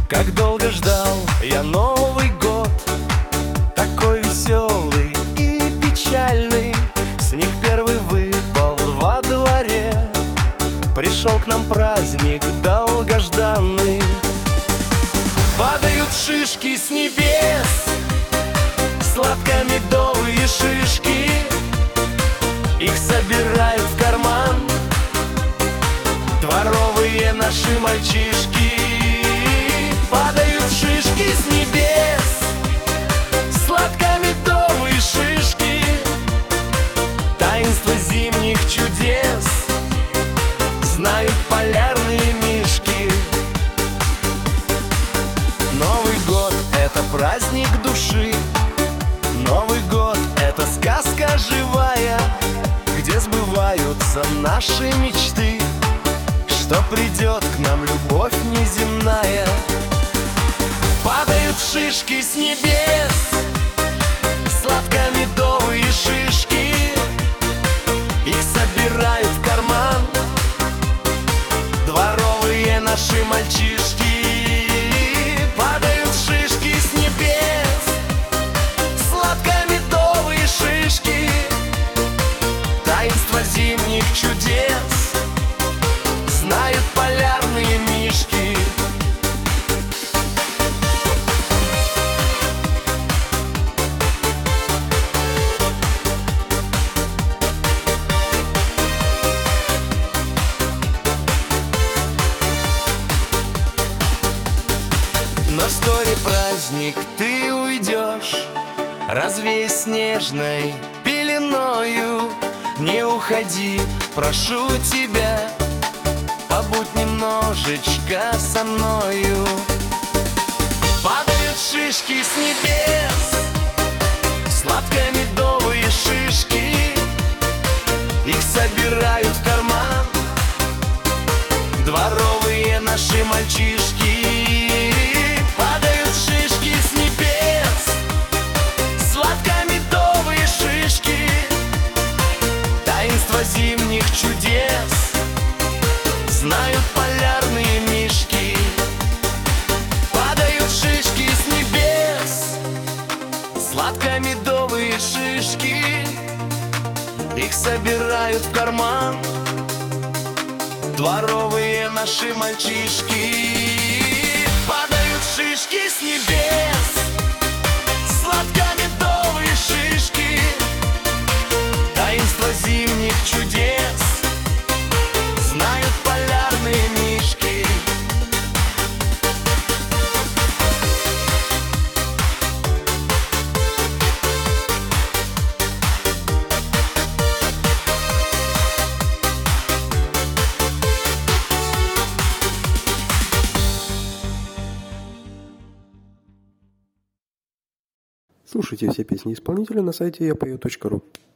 Как долго ждал я Новый год, такой веселый и печальный. Снег первый выпал во дворе, пришел к нам праздник долгожданный. Падают шишки с небес, сладко-медовые шишки. Их собирают в карман дворовые наши мальчишки. Падают шишки с небес, сладко-медовые шишки. Таинство зимних чудес знают полярные мишки. Новый год — это праздник души. Новый год — это сказка живая, где сбываются наши мечты, что придет к нам любовь неземная. Падают шишки с небес, сладко-медовые шишки. Их собирают в карман дворовые наши мальчишки. Падают шишки с небес, сладко-медовые шишки. Таинство зимних чудес знают полярные мишки. Но вскоре праздник, ты уйдешь, развеясь снежной пеленою. Не уходи, прошу тебя, побудь немножечко со мною. Падают шишки с небес, сладко-медовые шишки. Их собирают в карман дворовые наши мальчишки. Падают шишки с небес, сладко-медовые шишки. Таинство зимних чудес знают полярные мишки. Падают шишки с небес, сладко-медовые шишки. Их собирают в карман дворовые наши мальчишки. Падают шишки с небес, сладко-медовые шишки. Таинство зимних чудес знают полярные мишки. Слушайте все песни исполнителя на сайте yapою.ru.